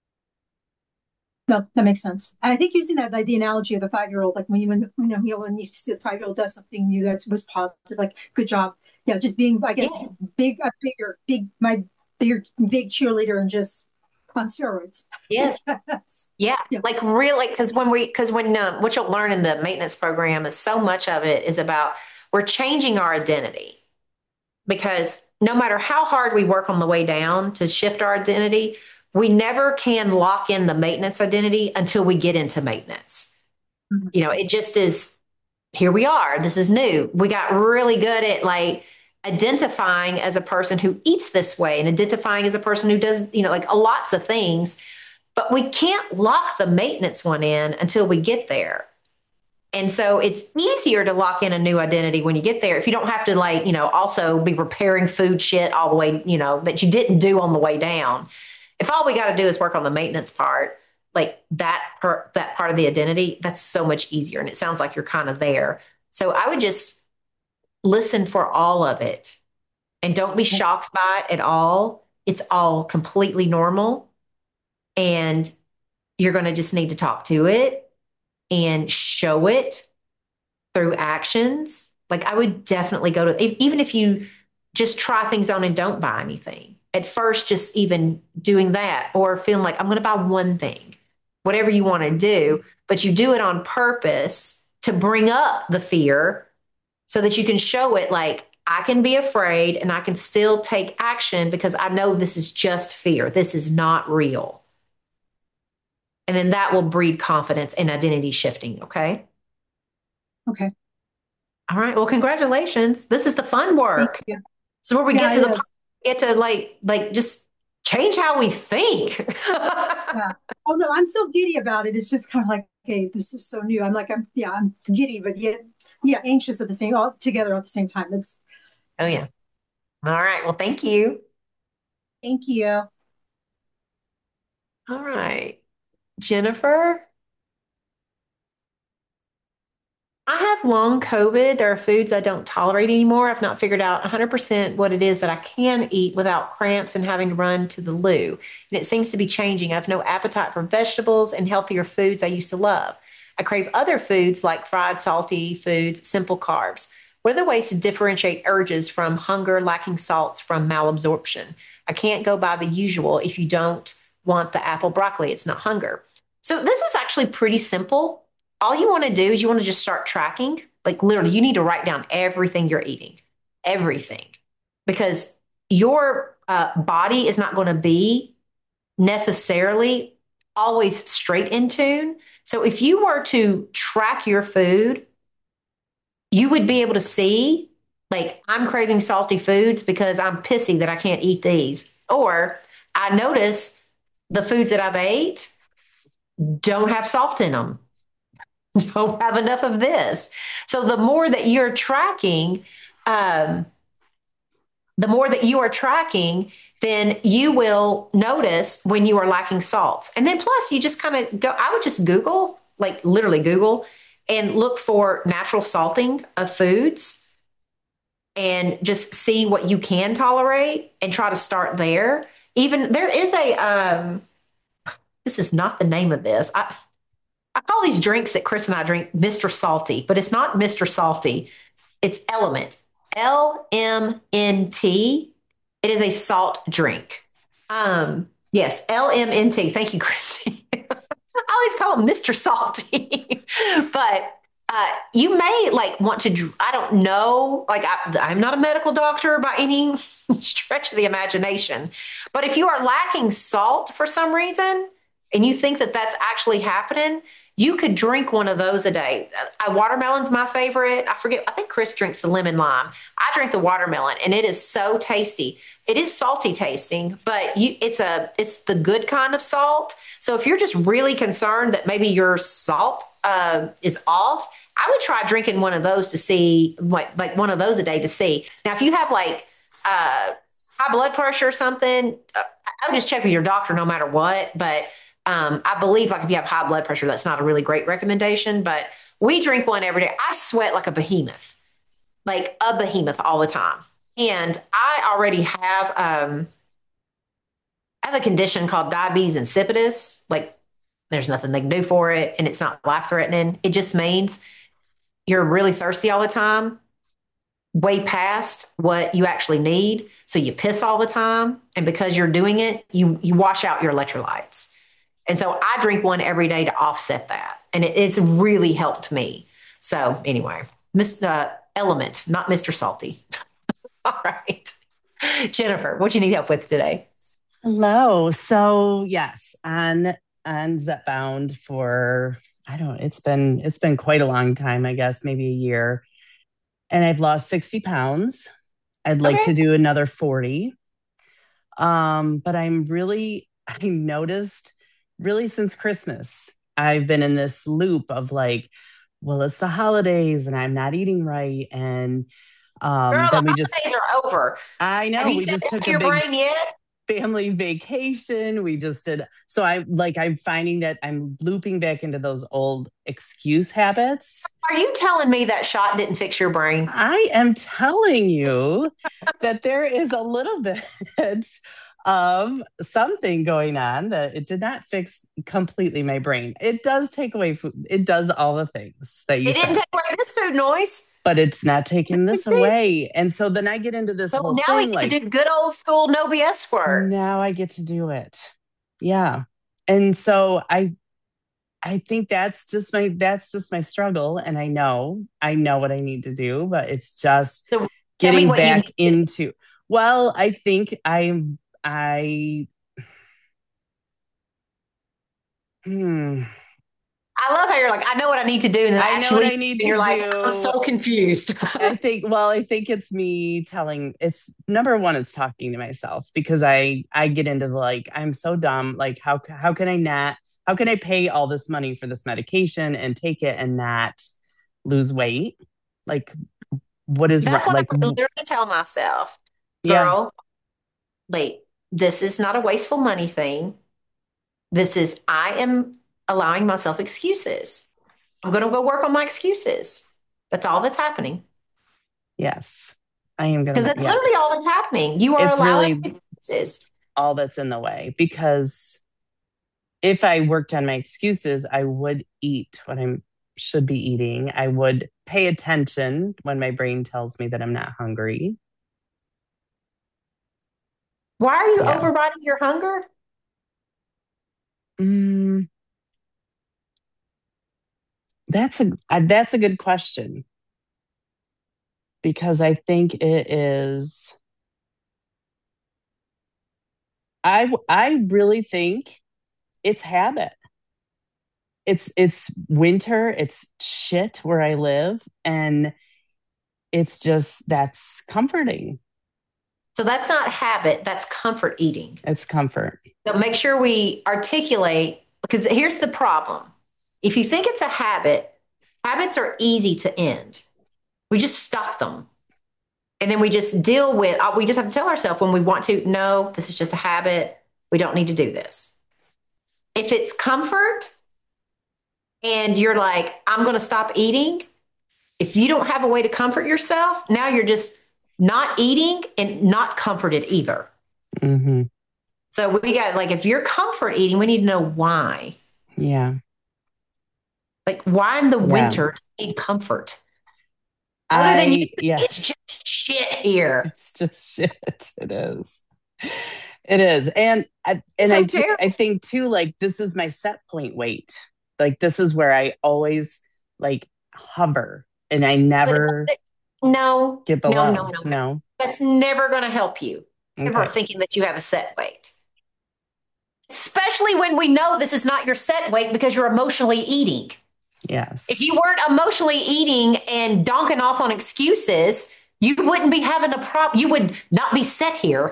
No, that makes sense. And I think using that, like the analogy of the five-year-old, like when you, when, you know, when you see the five-year-old does something new that was positive, like good job. Yeah, just being, I guess, Yeah. big, a bigger, big, my bigger, big cheerleader and just on steroids. I Yes. guess. Yeah. Yeah. Like really, because when we, because when um, what you'll learn in the maintenance program is so much of it is about we're changing our identity. Because no matter how hard we work on the way down to shift our identity, we never can lock in the maintenance identity until we get into maintenance. Mhm. You know, it just is here we are. This is new. We got really good at like identifying as a person who eats this way and identifying as a person who does, you know, like lots of things, but we can't lock the maintenance one in until we get there. And so it's easier to lock in a new identity when you get there if you don't have to like, you know, also be preparing food shit all the way, you know, that you didn't do on the way down. If all we got to do is work on the maintenance part, like that per, that part of the identity, that's so much easier. And it sounds like you're kind of there. So I would just listen for all of it and don't be shocked by it at all. It's all completely normal. And you're going to just need to talk to it and show it through actions. Like I would definitely go to, even if you just try things on and don't buy anything. At first, just even doing that or feeling like I'm going to buy one thing, whatever you want to do, but you do it on purpose to bring up the fear so that you can show it like, I can be afraid and I can still take action because I know this is just fear. This is not real. And then that will breed confidence and identity shifting. Okay. Okay. All right. Well, congratulations. This is the fun Thank work. you. So where we Yeah, get to it the is. get to like like just change how we think. Yeah. Oh no, I'm so giddy about it. It's just kind of like, okay, this is so new. I'm like, I'm yeah, I'm giddy, but yet, yeah, anxious at the same, all together at the same time. It's Oh yeah. All right. Well, thank you. thank you. All right. Jennifer, I have long COVID. There are foods I don't tolerate anymore. I've not figured out one hundred percent what it is that I can eat without cramps and having to run to the loo. And it seems to be changing. I have no appetite for vegetables and healthier foods I used to love. I crave other foods like fried, salty foods, simple carbs. What are the ways to differentiate urges from hunger, lacking salts from malabsorption? I can't go by the usual. If you don't want the apple broccoli, it's not hunger. So this is actually pretty simple. All you want to do is you want to just start tracking. Like literally, you need to write down everything you're eating, everything, because your uh, body is not going to be necessarily always straight in tune. So if you were to track your food, you would be able to see, like, I'm craving salty foods because I'm pissy that I can't eat these. Or I notice the foods that I've ate don't have salt in them. Don't have enough of this. So the more that you're tracking, um, the more that you are tracking, then you will notice when you are lacking salts. And then plus you just kind of go, I would just Google, like literally Google, and look for natural salting of foods. and just see what you can tolerate and try to start there. Even there is a, um, this is not the name of this. I, I call these drinks that Chris and I drink Mister Salty, but it's not Mister Salty. It's Element, L M N T. It is a salt drink. Um, yes, L M N T. Thank you, Christy. I always call him Mister Salty, but uh, you may like want to. I don't know. Like I, I'm not a medical doctor by any stretch of the imagination, but if you are lacking salt for some reason, and you think that that's actually happening, you could drink one of those a day. A watermelon's my favorite. I forget. I think Chris drinks the lemon lime. I drink the watermelon, and it is so tasty. It is salty tasting, but you, it's a it's the good kind of salt. So if you're just really concerned that maybe your salt uh, is off, I would try drinking one of those to see, like like one of those a day to see. Now, if you have like uh, high blood pressure or something, uh, I would just check with your doctor no matter what. But um, I believe like if you have high blood pressure, that's not a really great recommendation. But we drink one every day. I sweat like a behemoth, like a behemoth all the time. And I already have um, I have a condition called diabetes insipidus. Like there's nothing they can do for it, and it's not life threatening. It just means you're really thirsty all the time, way past what you actually need. So you piss all the time, and because you're doing it, you you wash out your electrolytes. And so I drink one every day to offset that, and it, it's really helped me. So anyway, Miss uh, Element, not Mister Salty. All right, Jennifer, what do you need help with today? Hello. So yes, on on Zepbound for I don't it's been it's been quite a long time, I guess, maybe a year. And I've lost sixty pounds. I'd like Okay. to do another forty. Um, but I'm really I noticed really since Christmas, I've been in this loop of like, well, it's the holidays and I'm not eating right. And Girl, um, the then we just holidays are over. I Have know you we said just that took to a your big brain yet? family vacation. We just did. So I like, I'm finding that I'm looping back into those old excuse habits. Are you telling me that shot didn't fix your brain? I am telling you that there is a little bit of something going on that it did not fix completely my brain. It does take away food. It does all the things that you It didn't said, take away this food noise. but it's not taking this See? away. And so then I get into this So whole now we thing get to like, do good old school no B S work. now I get to do it. Yeah. And so I I think that's just my that's just my struggle and I know I know what I need to do, but it's just So tell me getting what you back need to do. into well, I think I I hmm, I love how you're like, I know what I need to do. And then I I ask know you what what do I you do? need And to you're like, I'm do. so confused. I think well, I think it's me telling it's number one, it's talking to myself because I I get into the like, I'm so dumb. Like how how can I not how can I pay all this money for this medication and take it and not lose weight? Like what is That's right? what Like I literally tell myself, yeah, girl, like, this is not a wasteful money thing. This is, I am allowing myself excuses. I'm going to go work on my excuses. That's all that's happening. yes. I am Because gonna that's literally all yes. that's happening. You are It's allowing really excuses. all that's in the way because if I worked on my excuses, I would eat what I should be eating. I would pay attention when my brain tells me that I'm not hungry. Why are you Yeah. overriding your hunger? Mm, that's a uh, that's a good question because I think it is I I really think it's habit. It's it's winter, it's shit where I live and it's just that's comforting. So that's not habit, that's comfort eating. It's comfort. So make sure we articulate, because here's the problem. If you think it's a habit, habits are easy to end. We just stop them. And then we just deal with, uh, we just have to tell ourselves when we want to, no, this is just a habit. We don't need to do this. If it's comfort and you're like, I'm going to stop eating, if you don't have a way to comfort yourself, now you're just not eating and not comforted either. Mm-hmm. So we got like, if you're comfort eating, we need to know why. Yeah. Like, why in the Yeah. winter do you need comfort? Other than you, I, yeah, it's just shit here. it's just shit. It is. It is. And, I- and I, So t- terrible. I think too, like, this is my set point weight. Like, this is where I always like hover and I But never no, get no, no, below. no, no. No. That's never going to help you. Ever Okay. thinking that you have a set weight. Especially when we know this is not your set weight because you're emotionally eating. Yes. If you weren't emotionally eating and donking off on excuses, you wouldn't be having a problem. You would not be set here.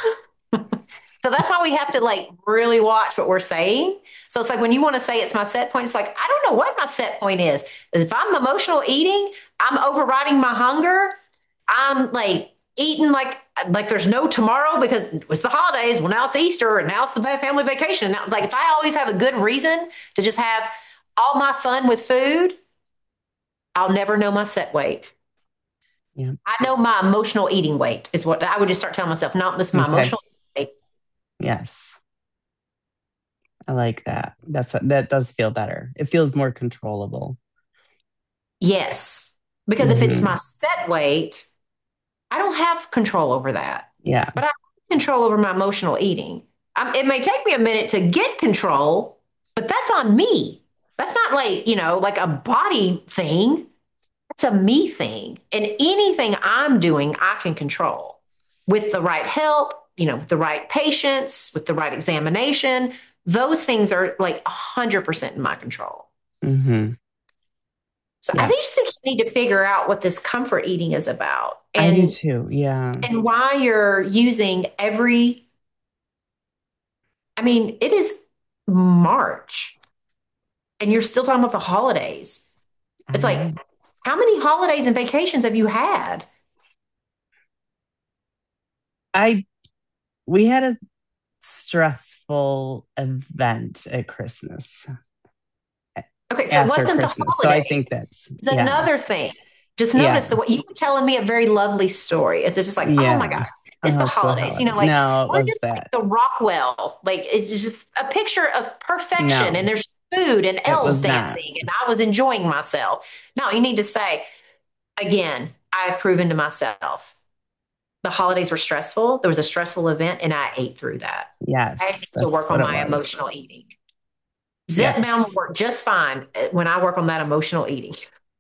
So that's why we have to like really watch what we're saying. So it's like when you want to say it's my set point, it's like, I don't know what my set point is. If I'm emotional eating, I'm overriding my hunger. I'm like eating like like there's no tomorrow because it's the holidays. Well, now it's Easter and now it's the family vacation. Now, like if I always have a good reason to just have all my fun with food, I'll never know my set weight. Yeah. I know my emotional eating weight is what I would just start telling myself, not this is my Okay. emotional weight. Yes. I like that. That's that does feel better. It feels more controllable. Yes. Because if it's Mhm. my set weight, I don't have control over that. Yeah. But I have control over my emotional eating. Um, it may take me a minute to get control, but that's on me. That's not like, you know, like a body thing. It's a me thing. And anything I'm doing, I can control with the right help, you know, with the right patience, with the right examination. Those things are like one hundred percent in my control. Mm-hmm. So I think you Yes. just need to figure out what this comfort eating is about I do and too. Yeah. and why you're using every, I mean, it is March and you're still talking about the holidays. I It's like, know. how many holidays and vacations have you had? I we had a stressful event at Christmas. Okay, so it After wasn't the Christmas. So I holidays. think that's It's yeah. another thing. Just notice Yeah. the way you were telling me a very lovely story. As if it's like, oh my Yeah. gosh, it's Oh, the it's the holidays. You know, holiday. like No, it we're was just like that. the Rockwell. Like it's just a picture of perfection, and No, there's food and it elves was not. dancing, and I was enjoying myself. No, you need to say again. I've proven to myself the holidays were stressful. There was a stressful event, and I ate through that. I need Yes, to that's work what on it my was. emotional eating. Zepbound will Yes. work just fine uh, when I work on that emotional eating.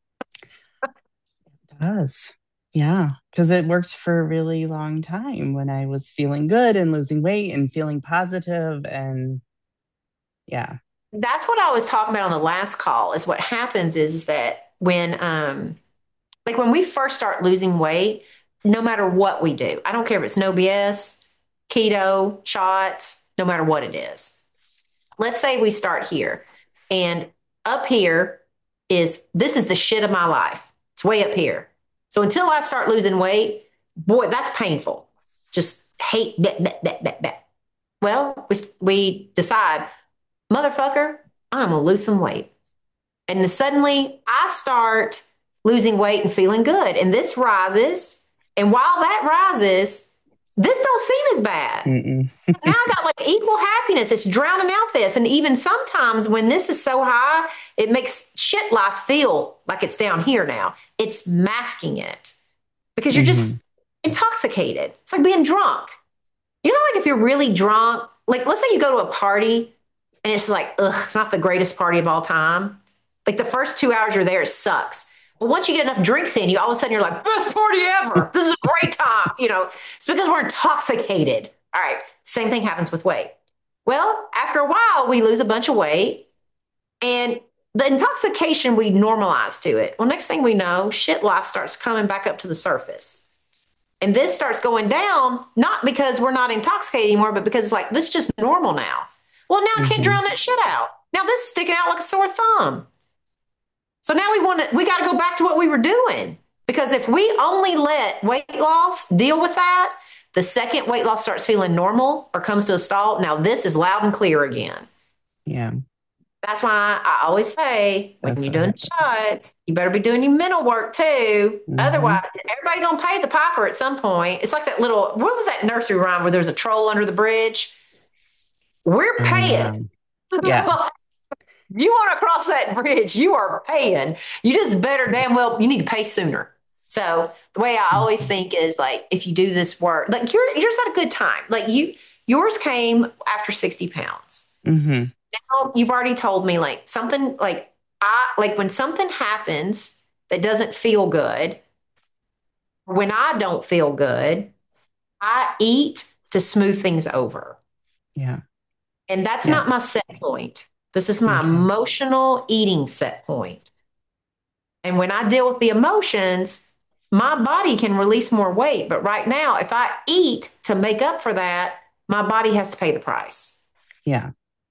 It does. Yeah. Because it worked for a really long time when I was feeling good and losing weight and feeling positive and yeah. That's what I was talking about on the last call is what happens is, is that when um like when we first start losing weight, no matter what we do, I don't care if it's no B S, keto, shots, no matter what it is. Let's say we start here and up here is this is the shit of my life. It's way up here. So until I start losing weight, boy, that's painful. Just hate that, that, that, that, that. Well, we, we decide, motherfucker, I'm gonna lose some weight. And then suddenly I start losing weight and feeling good. And this rises. And while that rises, this don't seem as bad. Mm-mm. Now I got like equal happiness. It's drowning out this. And even sometimes when this is so high, it makes shit life feel like it's down here now. It's masking it because you're Mm-hmm. just intoxicated. It's like being drunk. You know, like if you're really drunk, like let's say you go to a party and it's like, ugh, it's not the greatest party of all time. Like the first two hours you're there, it sucks. But once you get enough drinks in you, all of a sudden you're like, best party ever. This is a great time. You know, it's because we're intoxicated. All right. Same thing happens with weight. Well, after a while, we lose a bunch of weight and the intoxication, we normalize to it. Well, next thing we know, shit life starts coming back up to the surface. And this starts going down, not because we're not intoxicated anymore, but because it's like, this is just normal now. Well, now I can't Mm-hmm. drown that shit out. Now this is sticking out like a sore thumb. So now we want to, we got to go back to what we were doing. Because if we only let weight loss deal with that, the second weight loss starts feeling normal or comes to a stall, now this is loud and clear again. Yeah. That's why I always say when That's you're what doing happened. shots, you better be doing your mental work too. Hmm. Otherwise, everybody gonna pay the piper at some point. It's like that little what was that nursery rhyme where there's a troll under the bridge? We're Oh paying. yeah. Yeah. You want to cross that bridge, you are paying. You just better damn well, you need to pay sooner. So the way I always Hmm. think is like, if you do this work, like you're, yours had a good time. Like you, yours came after sixty pounds. Hmm. Now you've already told me like something like I, like when something happens that doesn't feel good, when I don't feel good, I eat to smooth things over. Yeah. And that's not my Yes. set point. This is my Okay. emotional eating set point. And when I deal with the emotions, my body can release more weight. But right now, if I eat to make up for that, my body has to pay the price. Yeah.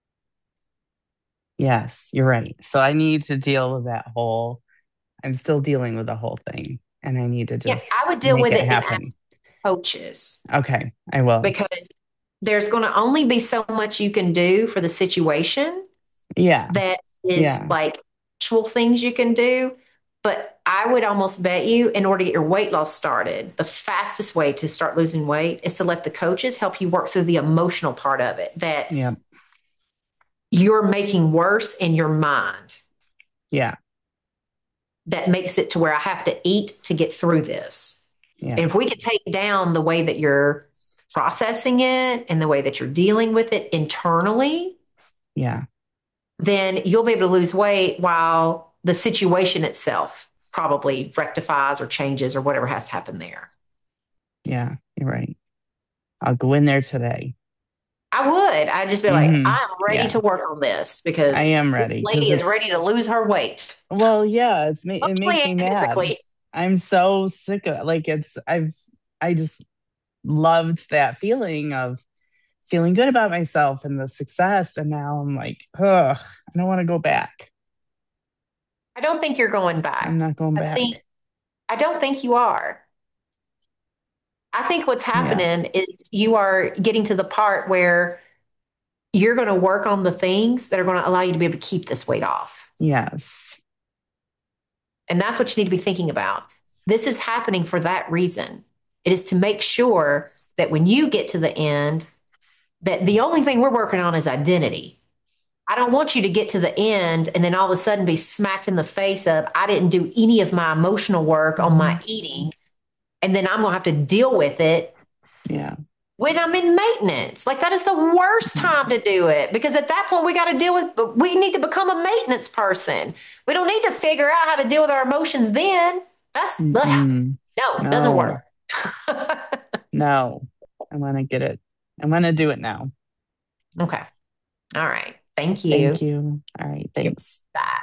Yes, you're right. So I need to deal with that whole, I'm still dealing with the whole thing and I need to Yeah, just I would deal make with it it and ask happen. coaches Okay, I will. because there's going to only be so much you can do for the situation Yeah. that is Yeah. like actual things you can do. But I would almost bet you, in order to get your weight loss started, the fastest way to start losing weight is to let the coaches help you work through the emotional part of it that Yeah. you're making worse in your mind. Yeah. That makes it to where I have to eat to get through this. Yeah. And if we could take down the way that you're processing it and the way that you're dealing with it internally, Yeah. then you'll be able to lose weight while the situation itself probably rectifies or changes or whatever has to happen there. Yeah. You're right. I'll go in there today. I would. I'd just be like, Hmm. I'm ready Yeah. to work on this I because am this ready because lady is ready it's, to lose her weight, well, yeah, it's ma- it mostly makes me and mad. physically. I'm so sick of it. Like it's I've I just loved that feeling of feeling good about myself and the success. And now I'm like, ugh, I don't want to go back. I don't think you're going I'm back. not going I think back. I don't think you are. I think what's Yeah. happening is you are getting to the part where you're going to work on the things that are going to allow you to be able to keep this weight off. Yes. And that's what you need to be thinking about. This is happening for that reason. It is to make sure that when you get to the end, that the only thing we're working on is identity. I don't want you to get to the end and then all of a sudden be smacked in the face of, I didn't do any of my emotional work on Hmm. my eating. And then I'm going to have to deal with it Yeah. when I'm in maintenance. Like that is the worst Mhm. time to do it because at that point we got to deal with, we need to become a maintenance person. We don't need to figure out how to deal with our emotions then. That's, ugh, Mm-mm. no, doesn't No, work. no. I want to get it. I want to do it now. Okay. All right. Thank Thank you. you. All right. Thanks. Bye.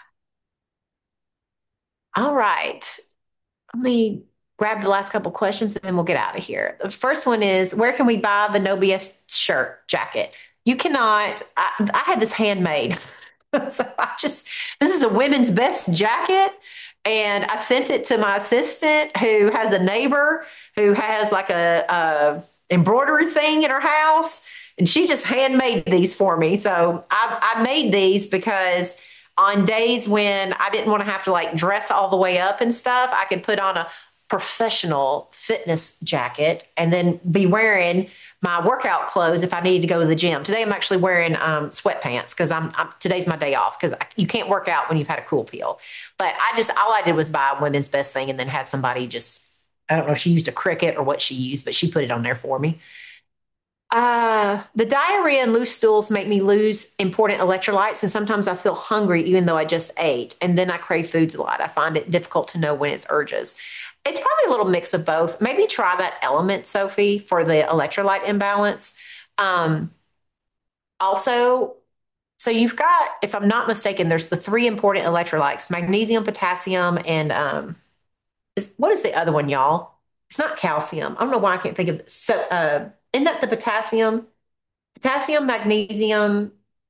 All right. Let me grab the last couple questions and then we'll get out of here. The first one is where can we buy the No B S shirt jacket? You cannot. I, I had this handmade. So I just, this is a women's best jacket. And I sent it to my assistant who has a neighbor who has like a, a embroidery thing in her house. And she just handmade these for me. So I, I made these because on days when I didn't want to have to like dress all the way up and stuff, I could put on a professional fitness jacket and then be wearing my workout clothes if I needed to go to the gym. Today I'm actually wearing um, sweatpants because I'm, I'm today's my day off because you can't work out when you've had a cool pill. But I just all I did was buy a women's best thing and then had somebody just I don't know if she used a Cricut or what she used, but she put it on there for me. Uh, the diarrhea and loose stools make me lose important electrolytes, and sometimes I feel hungry even though I just ate. And then I crave foods a lot. I find it difficult to know when it's urges. It's probably a little mix of both. Maybe try that element, Sophie, for the electrolyte imbalance. Um, also, so you've got, if I'm not mistaken, there's the three important electrolytes: magnesium, potassium, and um, is, what is the other one, y'all? It's not calcium. I don't know why I can't think of it. So, uh, isn't that the potassium? Potassium, magnesium.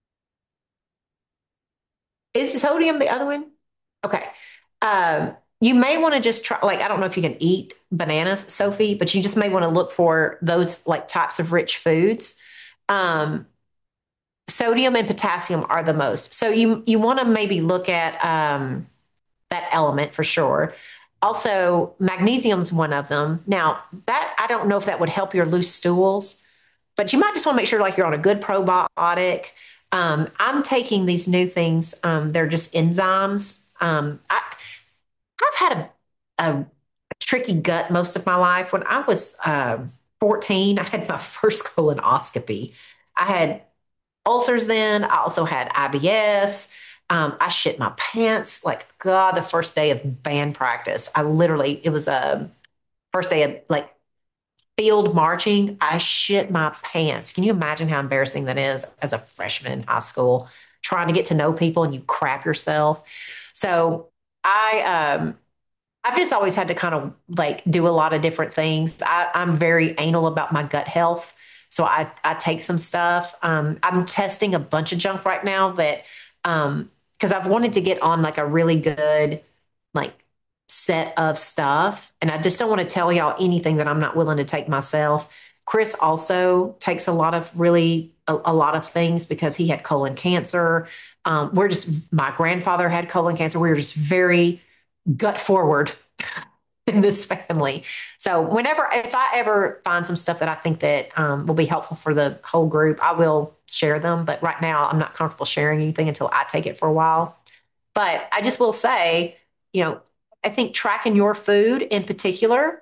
Is sodium the other one? Okay. Um, you may want to just try, like, I don't know if you can eat bananas, Sophie, but you just may want to look for those like types of rich foods. Um, sodium and potassium are the most. So you you want to maybe look at um, that element for sure. Also, magnesium's one of them. Now, that I don't know if that would help your loose stools, but you might just want to make sure like you're on a good probiotic. Um, I'm taking these new things. Um, they're just enzymes. Um, I, I've had a, a, a tricky gut most of my life. When I was um, fourteen, I had my first colonoscopy. I had ulcers then. I also had I B S. Um, I shit my pants. Like, God, the first day of band practice, I literally, it was a first day of like field marching. I shit my pants. Can you imagine how embarrassing that is as a freshman in high school, trying to get to know people and you crap yourself? So I, um, I've just always had to kind of like do a lot of different things. I, I'm very anal about my gut health. So I, I take some stuff. Um, I'm testing a bunch of junk right now that, um, because I've wanted to get on like a really good, like set of stuff. And I just don't want to tell y'all anything that I'm not willing to take myself. Chris also takes a lot of really, a, a lot of things because he had colon cancer. Um, we're just, my grandfather had colon cancer. We were just very, gut forward in this family. So whenever, if I ever find some stuff that I think that um, will be helpful for the whole group, I will share them. But right now, I'm not comfortable sharing anything until I take it for a while. But I just will say, you know, I think tracking your food in particular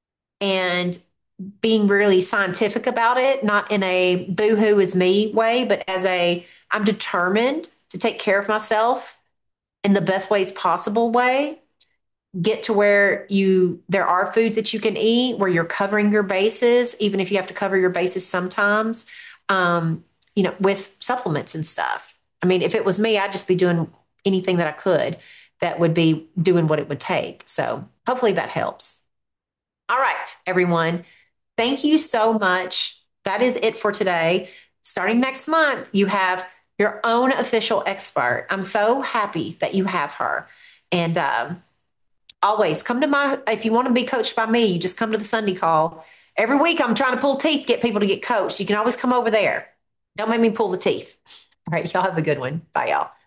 and being really scientific about it, not in a boo-hoo is me way, but as a I'm determined to take care of myself in the best ways possible way, get to where you there are foods that you can eat where you're covering your bases, even if you have to cover your bases sometimes, um, you know, with supplements and stuff. I mean, if it was me, I'd just be doing anything that I could that would be doing what it would take. So hopefully that helps. All right, everyone. Thank you so much. That is it for today. Starting next month, you have your own official expert. I'm so happy that you have her. And um, always come to my, if you want to be coached by me, you just come to the Sunday call. Every week I'm trying to pull teeth, get people to get coached. You can always come over there. Don't make me pull the teeth. All right, y'all have a good one. Bye, y'all.